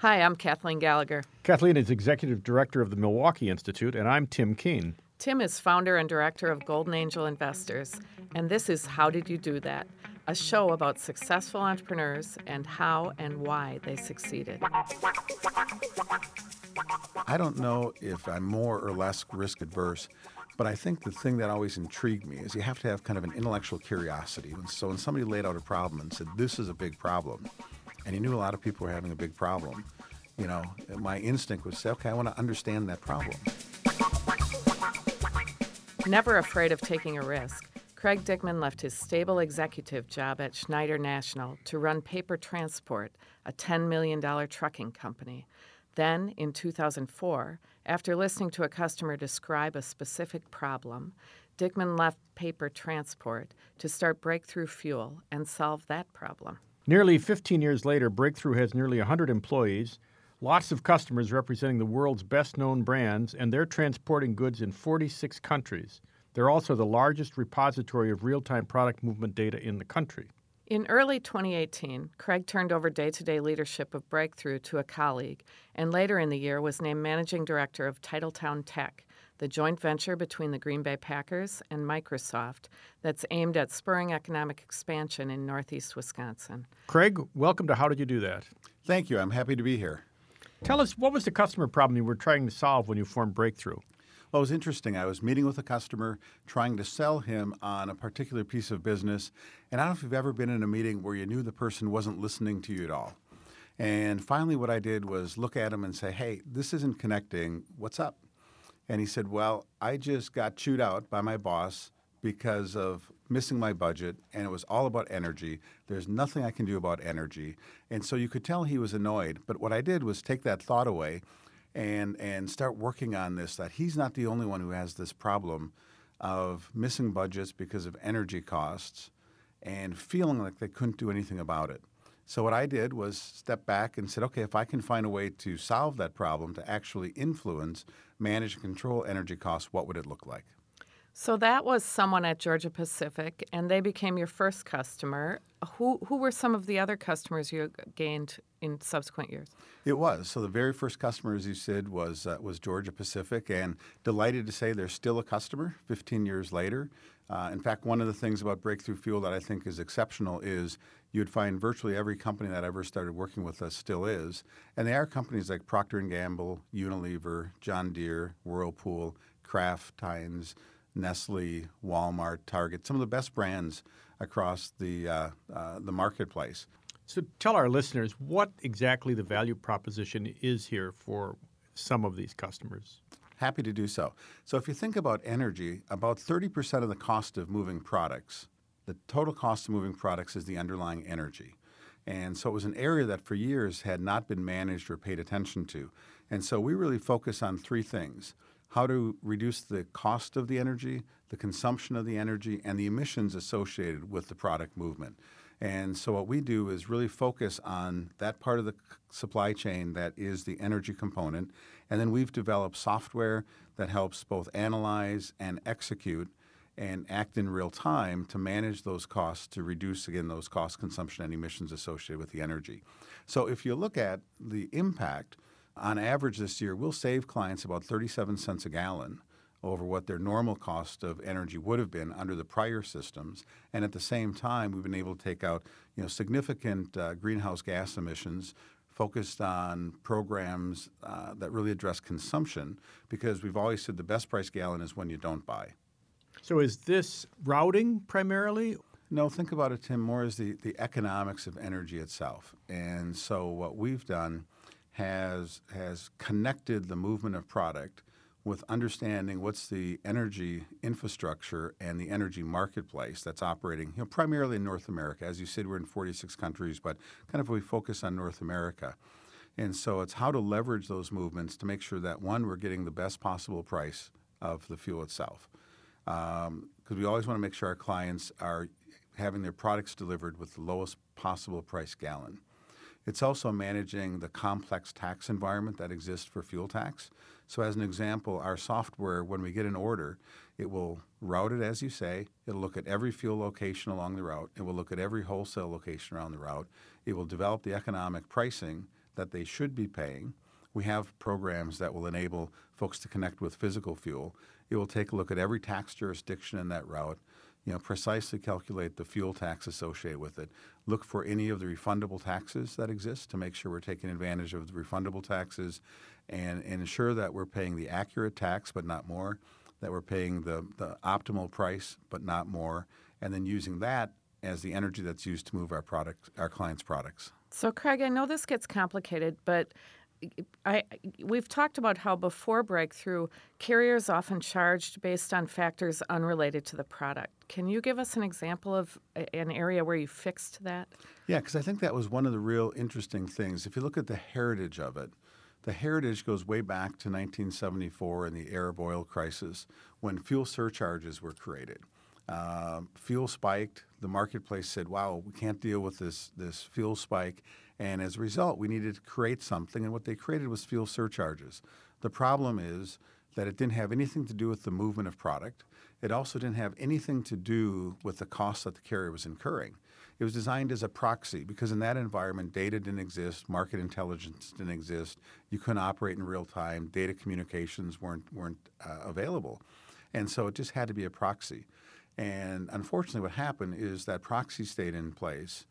Hi, I'm Kathleen Gallagher. Kathleen is Executive Director of the Milwaukee Institute, and I'm Tim Keene. Tim is founder and director of Golden Angel Investors, and this is How Did You Do That? A show about successful entrepreneurs and how and why they succeeded. I don't know if I'm more or less risk adverse, but I think the thing that always intrigued me is you have to have kind of an intellectual curiosity. So when somebody laid out a problem and said, this is a big problem, and you knew a lot of people were having a big problem, my instinct was say, okay, I want to understand that problem. Never afraid of taking a risk, Craig Dickman left his stable executive job at Schneider National to run Paper Transport, a $10 million trucking company. Then, in 2004, after listening to a customer describe a specific problem, Dickman left Paper Transport to start Breakthrough Fuel and solve that problem. Nearly 15 years later, Breakthrough has nearly 100 employees, lots of customers representing the world's best-known brands, and they're transporting goods in 46 countries. They're also the largest repository of real-time product movement data in the country. In early 2018, Craig turned over day-to-day leadership of Breakthrough to a colleague, and later in the year was named Managing Director of Titletown Tech, the joint venture between the Green Bay Packers and Microsoft that's aimed at spurring economic expansion in Northeast Wisconsin. Craig, welcome to How Did You Do That? Thank you. I'm happy to be here. Tell us, what was the customer problem you were trying to solve when you formed Breakthrough? Well, it was interesting. I was meeting with a customer, trying to sell him on a particular piece of business. And I don't know if you've ever been in a meeting where you knew the person wasn't listening to you at all. And finally, what I did was look at him and say, hey, this isn't connecting. What's up? And he said, well, I just got chewed out by my boss because of missing my budget, and it was all about energy. There's nothing I can do about energy. And so you could tell he was annoyed. But what I did was take that thought away and start working on this, that he's not the only one who has this problem of missing budgets because of energy costs and feeling like they couldn't do anything about it. So what I did was step back and said, okay, if I can find a way to solve that problem, to actually influence, manage, and control energy costs, what would it look like? So that was someone at Georgia Pacific, and they became your first customer. Who were some of the other customers you gained in subsequent years? It was. So the very first customer, as you said, was Georgia Pacific, and delighted to say they're still a customer 15 years later. In fact, one of the things about Breakthrough Fuel that I think is exceptional is you'd find virtually every company that ever started working with us still is. And they are companies like Procter & Gamble, Unilever, John Deere, Whirlpool, Kraft Heinz, Nestle, Walmart, Target, some of the best brands across the marketplace. So tell our listeners what exactly the value proposition is here for some of these customers. Happy to do so. So if you think about energy, about 30% of the cost of moving products, the total cost of moving products is the underlying energy. And so it was an area that for years had not been managed or paid attention to. And so we really focus on three things: how to reduce the cost of the energy, the consumption of the energy, and the emissions associated with the product movement. And so what we do is really focus on that part of the supply chain that is the energy component. And then we've developed software that helps both analyze and execute and act in real time to manage those costs, to reduce, again, those cost, consumption, and emissions associated with the energy. So if you look at the impact, on average this year, we'll save clients about 37 cents a gallon over what their normal cost of energy would have been under the prior systems. And at the same time, we've been able to take out significant greenhouse gas emissions, focused on programs that really address consumption, because we've always said the best price gallon is when you don't buy. So is this routing primarily? No, think about it, Tim, more as the economics of energy itself. And so what we've done has connected the movement of product with understanding what's the energy infrastructure and the energy marketplace that's operating primarily in North America. As you said, we're in 46 countries, but kind of we focus on North America. And so it's how to leverage those movements to make sure that, one, we're getting the best possible price of the fuel itself. Because we always want to make sure our clients are having their products delivered with the lowest possible price gallon. It's also managing the complex tax environment that exists for fuel tax. So as an example, our software, when we get an order, it will route it as you say. It'll look at every fuel location along the route. It will look at every wholesale location around the route. It will develop the economic pricing that they should be paying. We have programs that will enable folks to connect with physical fuel. It will take a look at every tax jurisdiction in that route, precisely calculate the fuel tax associated with it, look for any of the refundable taxes that exist to make sure we're taking advantage of the refundable taxes, and ensure that we're paying the accurate tax but not more, that we're paying the optimal price but not more, and then using that as the energy that's used to move our clients' products. So, Craig, I know this gets complicated, but we've talked about how before breakthrough, carriers often charged based on factors unrelated to the product. Can you give us an example of an area where you fixed that? Yeah, because I think that was one of the real interesting things. If you look at the heritage of it, the heritage goes way back to 1974 and the Arab oil crisis when fuel surcharges were created. Fuel spiked. The marketplace said, wow, we can't deal with this fuel spike. And as a result, we needed to create something. And what they created was fuel surcharges. The problem is that it didn't have anything to do with the movement of product. It also didn't have anything to do with the costs that the carrier was incurring. It was designed as a proxy because in that environment, data didn't exist, market intelligence didn't exist, you couldn't operate in real time, data communications weren't available. And so it just had to be a proxy. And unfortunately, what happened is that proxy stayed in place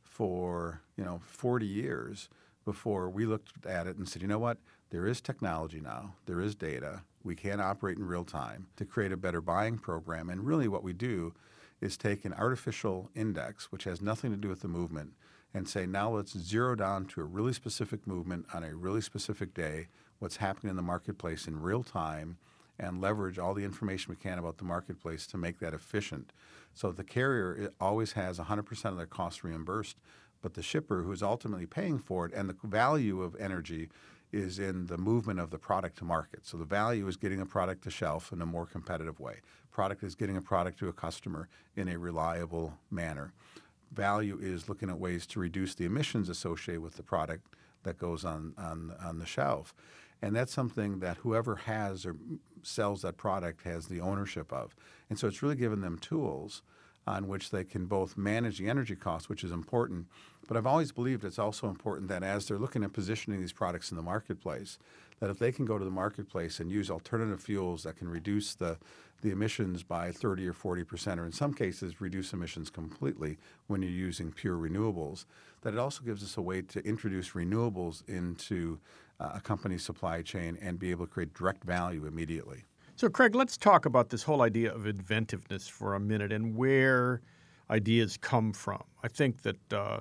for 40 years before we looked at it and said, you know what, there is technology now, there is data, we can operate in real time to create a better buying program. And really what we do is take an artificial index, which has nothing to do with the movement, and say, now let's zero down to a really specific movement on a really specific day, what's happening in the marketplace in real time, and leverage all the information we can about the marketplace to make that efficient. So the carrier always has 100% of their costs reimbursed, but the shipper who's ultimately paying for it, and the value of energy is in the movement of the product to market. So the value is getting a product to shelf in a more competitive way. Product is getting a product to a customer in a reliable manner. Value is looking at ways to reduce the emissions associated with the product that goes on the shelf. And that's something that whoever has or sells that product has the ownership of. And so it's really given them tools on which they can both manage the energy costs, which is important. But I've always believed it's also important that as they're looking at positioning these products in the marketplace, that if they can go to the marketplace and use alternative fuels that can reduce the emissions by 30 or 40%, or in some cases reduce emissions completely when you're using pure renewables, that it also gives us a way to introduce renewables into a company's supply chain and be able to create direct value immediately. So, Craig, let's talk about this whole idea of inventiveness for a minute and where ideas come from. I think that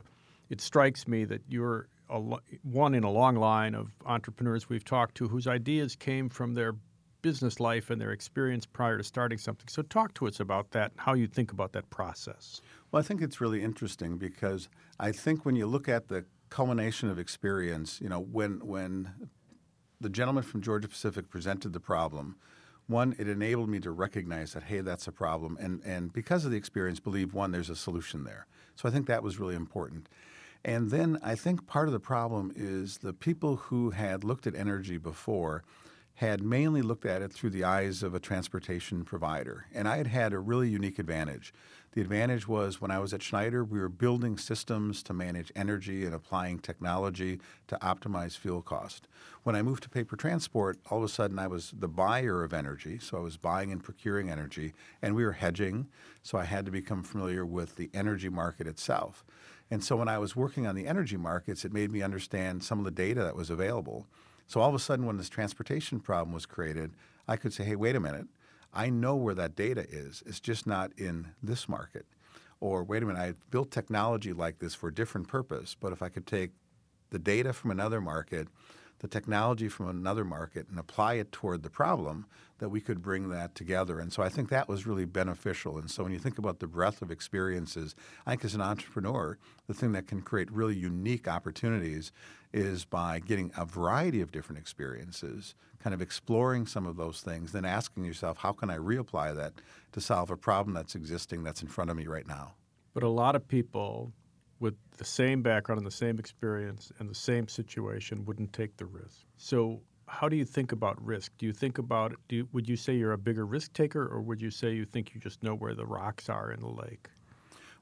it strikes me that you're one in a long line of entrepreneurs we've talked to whose ideas came from their business life and their experience prior to starting something. So talk to us about that and how you think about that process. Well, I think it's really interesting because I think when you look at the culmination of experience, when the gentleman from Georgia Pacific presented the problem, one, it enabled me to recognize that, hey, that's a problem. And because of the experience, believe, one, there's a solution there. So I think that was really important. And then I think part of the problem is the people who had looked at energy before had mainly looked at it through the eyes of a transportation provider. And I had had a really unique advantage. The advantage was when I was at Schneider, we were building systems to manage energy and applying technology to optimize fuel cost. When I moved to paper transport, all of a sudden I was the buyer of energy, so I was buying and procuring energy, and we were hedging, so I had to become familiar with the energy market itself. And so when I was working on the energy markets, it made me understand some of the data that was available. So all of a sudden when this transportation problem was created, I could say, hey, wait a minute. I know where that data is. It's just not in this market. Or wait a minute, I've built technology like this for a different purpose, but if I could take the data from another market, the technology from another market, and apply it toward the problem, that we could bring that together. And so I think that was really beneficial. And so when you think about the breadth of experiences, I think as an entrepreneur, the thing that can create really unique opportunities is by getting a variety of different experiences, kind of exploring some of those things, then asking yourself, how can I reapply that to solve a problem that's existing that's in front of me right now? But a lot of people with the same background and the same experience and the same situation wouldn't take the risk. So how do you think about risk? Do you think about it? Would you say you're a bigger risk taker, or would you say you think you just know where the rocks are in the lake?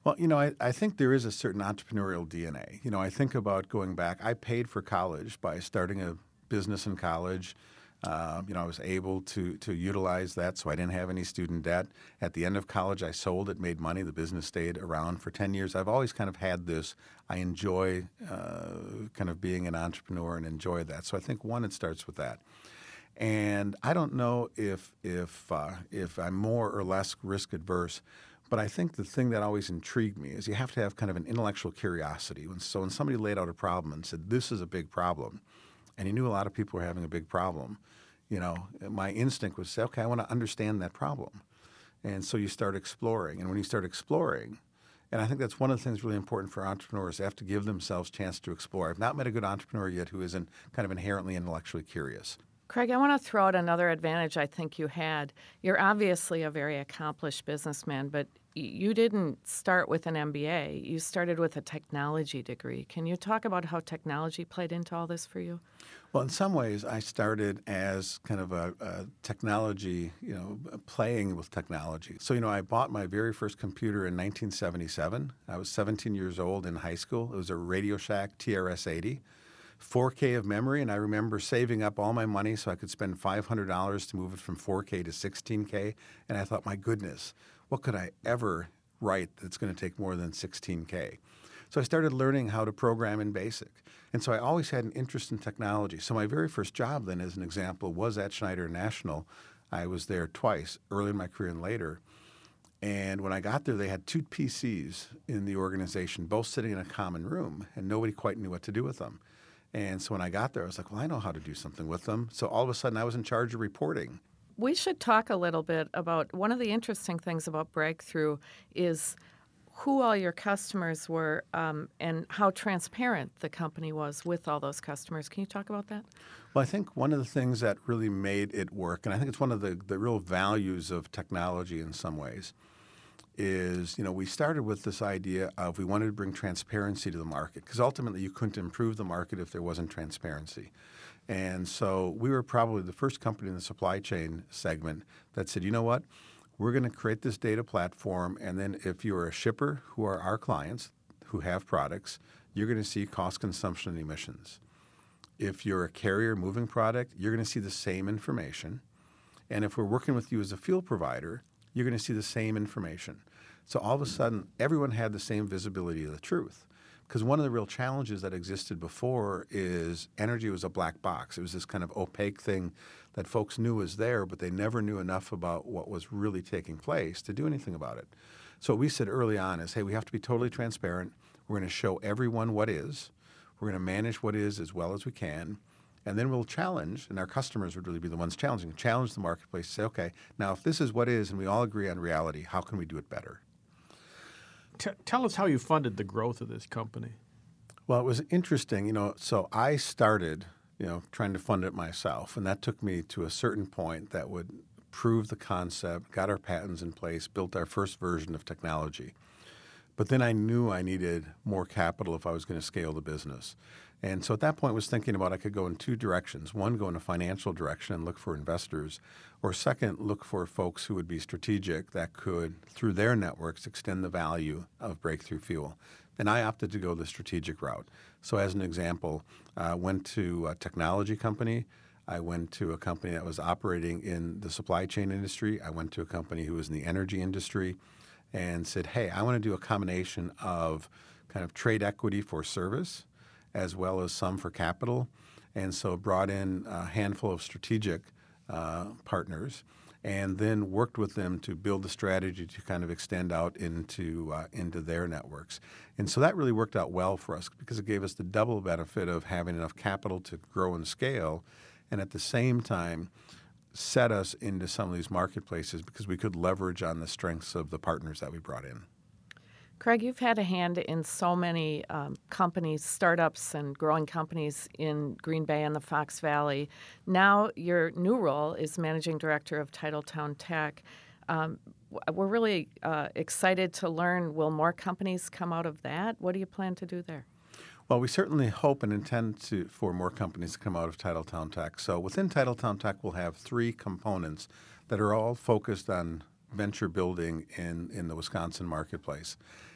Well, I think there is a certain entrepreneurial DNA. I think about going back. I paid for college by starting a business in college. I was able to utilize that, so I didn't have any student debt. At the end of college, I sold it, made money. The business stayed around for 10 years. I've always kind of had this. I enjoy kind of being an entrepreneur and enjoy that. So I think, one, it starts with that. And I don't know if I'm more or less risk adverse, but I think the thing that always intrigued me is you have to have kind of an intellectual curiosity. So when somebody laid out a problem and said, this is a big problem, and you knew a lot of people were having a big problem, my instinct was to say, okay, I want to understand that problem. And so you start exploring. And when you start exploring, and I think that's one of the things really important for entrepreneurs. They have to give themselves a chance to explore. I've not met a good entrepreneur yet who isn't kind of inherently intellectually curious. Craig, I want to throw out another advantage I think you had. You're obviously a very accomplished businessman, but you didn't start with an MBA. You started with a technology degree. Can you talk about how technology played into all this for you? Well, in some ways, I started as kind of a technology, playing with technology. So, I bought my very first computer in 1977. I was 17 years old in high school. It was a Radio Shack TRS-80. 4K of memory, and I remember saving up all my money so I could spend $500 to move it from 4K to 16K, and I thought, my goodness, what could I ever write that's going to take more than 16K? So I started learning how to program in BASIC, and so I always had an interest in technology. So my very first job then, as an example, was at Schneider National. I was there twice, early in my career and later. And when I got there, they had 2 PCs in the organization, both sitting in a common room, and nobody quite knew what to do with them. And so when I got there, I was like, well, I know how to do something with them. So all of a sudden, I was in charge of reporting. We should talk a little bit about one of the interesting things about Breakthrough is who all your customers were and how transparent the company was with all those customers. Can you talk about that? Well, I think one of the things that really made it work, and I think it's one of the real values of technology in some ways, is, we started with this idea of we wanted to bring transparency to the market because ultimately you couldn't improve the market if there wasn't transparency. And so we were probably the first company in the supply chain segment that said, you know what, we're going to create this data platform, and then if you're a shipper, who are our clients, who have products, you're going to see cost, consumption, and emissions. If you're a carrier moving product, you're going to see the same information. And if we're working with you as a fuel provider, you're going to see the same information. So all of a sudden, everyone had the same visibility of the truth. Because one of the real challenges that existed before is energy was a black box. It was this kind of opaque thing that folks knew was there, but they never knew enough about what was really taking place to do anything about it. So what we said early on is, hey, we have to be totally transparent. We're going to show everyone what is. We're going to manage what is as well as we can. And then we'll challenge, and our customers would really be the ones challenge the marketplace, say, okay, now if this is what is and we all agree on reality, how can we do it better? Tell us how you funded the growth of this company. Well, it was interesting, so I started, trying to fund it myself, and that took me to a certain point that would prove the concept, got our patents in place, built our first version of technology. But then I knew I needed more capital if I was going to scale the business. And so at that point I was thinking about I could go in 2 directions. One, go in a financial direction and look for investors. Or second, look for folks who would be strategic that could, through their networks, extend the value of Breakthrough Fuel. And I opted to go the strategic route. So as an example, I went to a technology company. I went to a company that was operating in the supply chain industry. I went to a company who was in the energy industry and said, hey, I want to do a combination of kind of trade equity for service as well as some for capital. And so brought in a handful of strategic partners and then worked with them to build a strategy to kind of extend out into their networks. And so that really worked out well for us because it gave us the double benefit of having enough capital to grow and scale, and at the same time set us into some of these marketplaces because we could leverage on the strengths of the partners that we brought in. Craig, you've had a hand in so many companies, startups and growing companies in Green Bay and the Fox Valley. Now your new role is Managing Director of Titletown Tech. We're really excited to learn, will more companies come out of that? What do you plan to do there? Well, we certainly hope and intend for more companies to come out of Titletown Tech. So within Titletown Tech, we'll have 3 components that are all focused on venture building in the Wisconsin marketplace.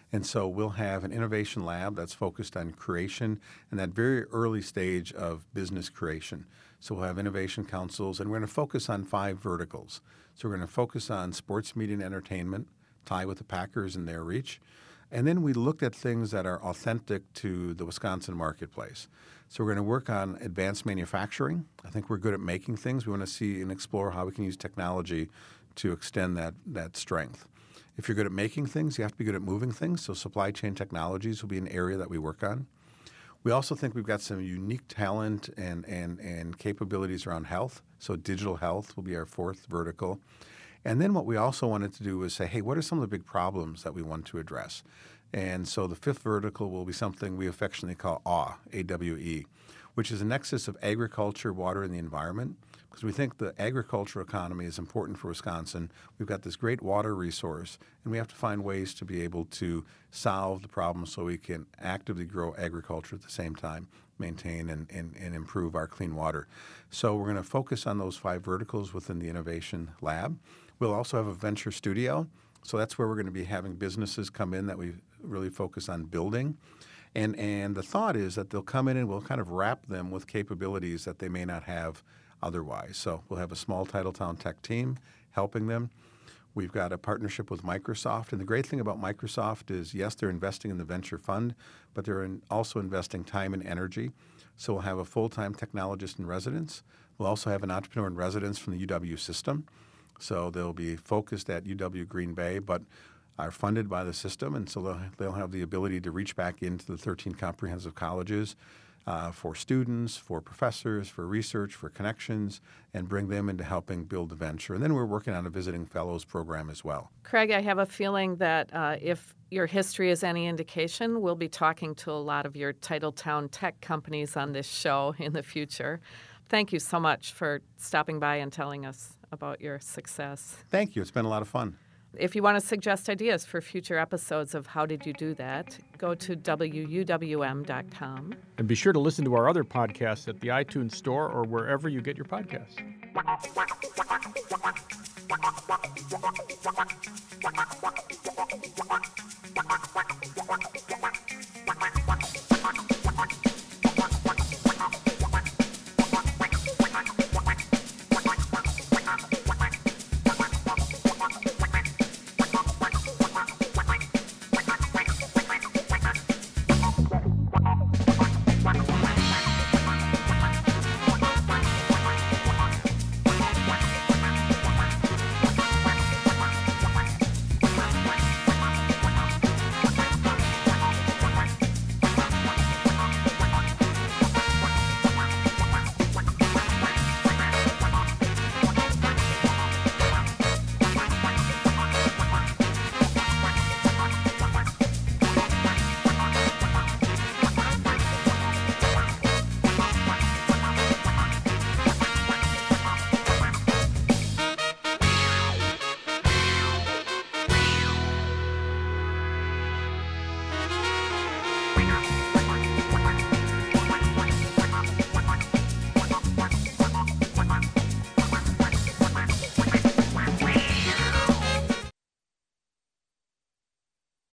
And so we'll have an innovation lab that's focused on creation and that very early stage of business creation. So we'll have innovation councils, and we're going to focus on 5 verticals. So we're going to focus on sports, media, and entertainment, tie with the Packers and their reach. And then we looked at things that are authentic to the Wisconsin marketplace. So we're going to work on advanced manufacturing. I think we're good at making things. We want to see and explore how we can use technology to extend that strength. If you're good at making things, you have to be good at moving things. So supply chain technologies will be an area that we work on. We also think we've got some unique talent and capabilities around health. So digital health will be our 4th vertical. And then what we also wanted to do was say, hey, what are some of the big problems that we want to address? And so the 5th vertical will be something we affectionately call AWE, A-W-E, which is a nexus of agriculture, water, and the environment. Because we think the agricultural economy is important for Wisconsin. We've got this great water resource, and we have to find ways to be able to solve the problem so we can actively grow agriculture at the same time, maintain and improve our clean water. So we're going to focus on those 5 verticals within the Innovation Lab. We'll also have a venture studio. So that's where we're going to be having businesses come in that we really focus on building. And the thought is that they'll come in and we'll kind of wrap them with capabilities that they may not have otherwise. So we'll have a small Titletown tech team helping them. We've got a partnership with Microsoft. And the great thing about Microsoft is, yes, they're investing in the venture fund, but they're also investing time and energy. So we'll have a full-time technologist in residence. We'll also have an entrepreneur in residence from the UW system. So they'll be focused at UW Green Bay, but are funded by the system. And so they'll have the ability to reach back into the 13 comprehensive colleges for students, for professors, for research, for connections, and bring them into helping build the venture. And then we're working on a visiting fellows program as well. Craig, I have a feeling that if your history is any indication, we'll be talking to a lot of your Titletown tech companies on this show in the future. Thank you so much for stopping by and telling us about your success. Thank you. It's been a lot of fun. If you want to suggest ideas for future episodes of How Did You Do That, go to WUWM.com. And be sure to listen to our other podcasts at the iTunes Store or wherever you get your podcasts.